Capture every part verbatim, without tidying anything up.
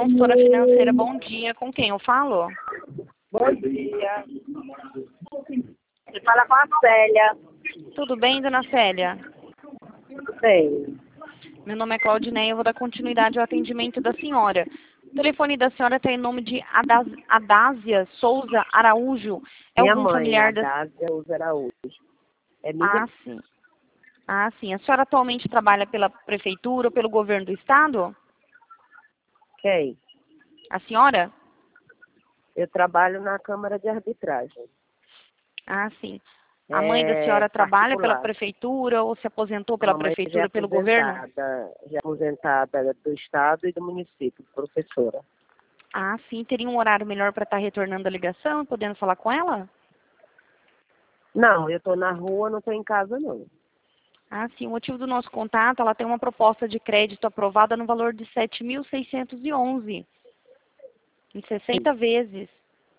consultora financeira, bom dia. Com quem eu falo? Bom dia. Você fala com a Célia. Tudo bem, dona Célia? Sei. Meu nome é Claudineia, eu vou dar continuidade ao atendimento da senhora. O telefone da senhora tem em nome de Adas, Adásia Souza Araújo. É Minha algum mãe, familiar a da... Dásia Uza Araújo. É minha... Ah, sim. Ah, sim. A senhora atualmente trabalha pela prefeitura ou pelo governo do estado? Quem? A senhora? Eu trabalho na Câmara de Arbitragem. Ah, sim. A mãe da É senhora trabalha pela particular. prefeitura ou se aposentou A pela mamãe já é prefeitura, pelo governo? aposentada, já é aposentada do Estado e do município, professora. Ah, sim. Teria um horário melhor para estar retornando a ligação e podendo falar com ela? Não, eu estou na rua, não estou em casa, não. Ah, sim. O motivo do nosso contato, ela tem uma proposta de crédito aprovada no valor de sete mil seiscentos e onze, em sessenta vezes.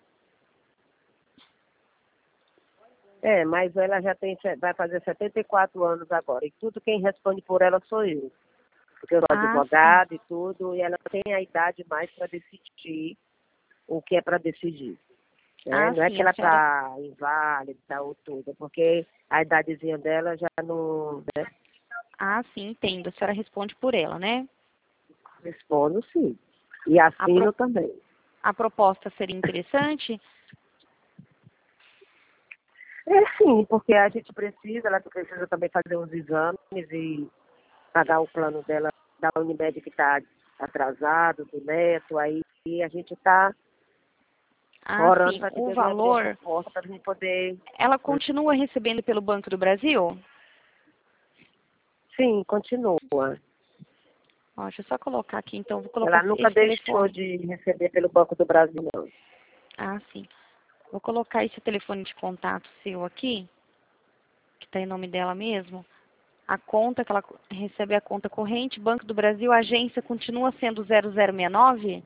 É, mas ela já tem, vai fazer setenta e quatro anos agora. E tudo quem responde por ela sou eu. Porque eu sou Ah, advogada e tudo, e ela tem a idade mais para decidir o que é para decidir. Né? ah, Não é sim. que A ela senhora... está inválida ou tudo, porque a idadezinha dela já não, né? Ah, sim, entendo. A senhora responde por ela, né? Respondo sim. E A, pro... assino também. a proposta seria interessante? É sim, porque a gente precisa, ela precisa também fazer uns exames e pagar o plano dela da Unimed que está atrasado, do neto, aí a gente está Ah, orando sim. para que O Deus me abrir essa valor, porta para a gente poder... ela continua recebendo pelo Banco do Brasil? Sim, continua. Ó, deixa eu só colocar aqui, então. Vou colocar Ela nunca esse deixou telefone. de receber pelo Banco do Brasil, não. Ah, sim. Vou colocar esse telefone de contato seu aqui, que está em nome dela mesmo. A conta que ela recebe é a conta corrente, Banco do Brasil, a agência continua sendo zero zero seis nove?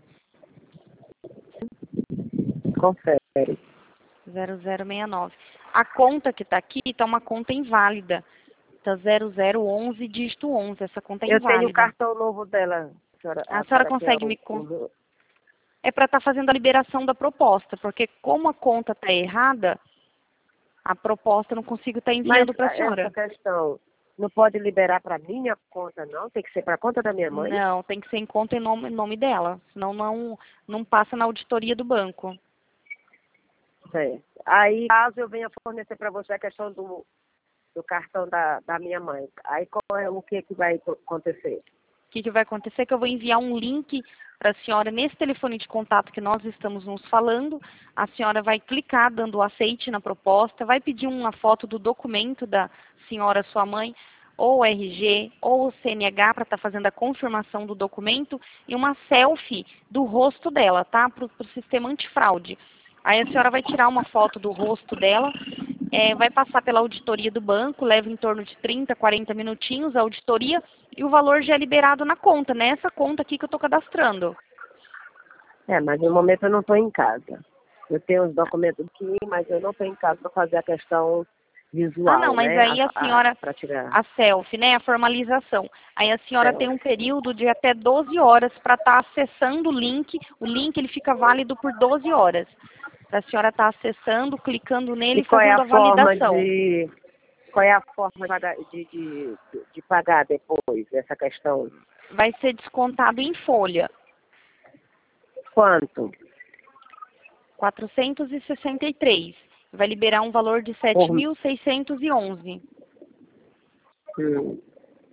Confere. zero zero seis nove. A conta que está aqui está uma conta inválida. Está zero zero onze, dígito onze. Essa conta é Eu tenho o inválida. cartão novo dela. A senhora, A a senhora senhora quer consegue o, me... con- o... É para estar fazendo a liberação da proposta, porque como a conta está errada, a proposta eu não consigo estar Mas enviando para a essa senhora. questão não pode liberar para minha conta, não? Tem que ser para a conta da minha mãe? Não, tem que ser em conta em nome, em nome dela, senão não, não passa na auditoria do banco. Certo. Aí, caso eu venha fornecer para você a questão do, do cartão da, da minha mãe, aí qual é o que, que vai acontecer? O que, que vai acontecer é que eu vou enviar um link para a senhora nesse telefone de contato que nós estamos nos falando. A senhora vai clicar dando aceite na proposta, vai pedir uma foto do documento da senhora, sua mãe, ou o R G, ou o C N H para estar fazendo a confirmação do documento e uma selfie do rosto dela, tá? Para o sistema antifraude. Aí a senhora vai tirar uma foto do rosto dela, é, vai passar pela auditoria do banco, leva em torno de trinta, quarenta minutinhos a auditoria e o valor já é liberado na conta, nessa conta aqui que eu estou cadastrando. É, mas no momento eu não estou em casa. Eu tenho os documentos aqui, mas eu não estou em casa para fazer a questão visual, Ah, não, mas né? aí a A, senhora, para tirar a selfie, né, a formalização. Aí a senhora tem um selfie. período de até doze horas para estar acessando o link. O link ele fica válido por doze horas. Para a senhora estar acessando, clicando nele E e qual é fazendo a a forma validação. de qual é a forma de, de, de pagar depois essa questão? Vai ser descontado em folha. Quanto? quatrocentos e sessenta e três. Vai liberar um valor de Por... sete mil seiscentos e onze. Hum.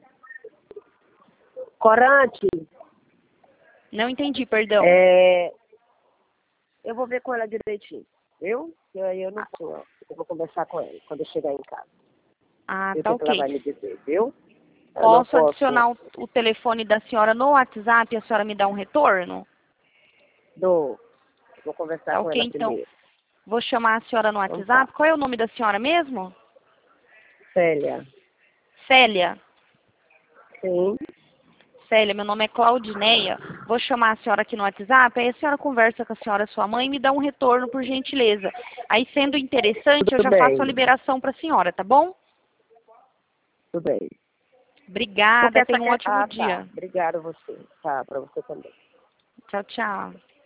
Corante, Não entendi, perdão. é... eu vou ver com ela direitinho, viu? E aí eu não tô, eu vou conversar com ela quando eu chegar em casa. Ah, E o tá que, que ela ok. vai me dizer, viu? Eu não Posso posso adicionar o, o telefone da senhora no WhatsApp e a senhora me dá um retorno? do. Vou conversar Tá com ok, ela então. primeiro. Vou chamar a senhora no Então tá. WhatsApp. Qual é o nome da senhora mesmo? Célia. Célia. Sim. Célia, meu nome é Claudineia. Vou chamar a senhora aqui no WhatsApp, aí a senhora conversa com a senhora, sua mãe, e me dá um retorno, por gentileza. Aí, sendo interessante, eu Tudo já faço a bem. liberação para a senhora, tá bom? Tudo bem. Porque Obrigada, essa tenha um questão... ótimo Ah, tá. dia. Obrigada a você. Tá, para você também. Tchau, tchau.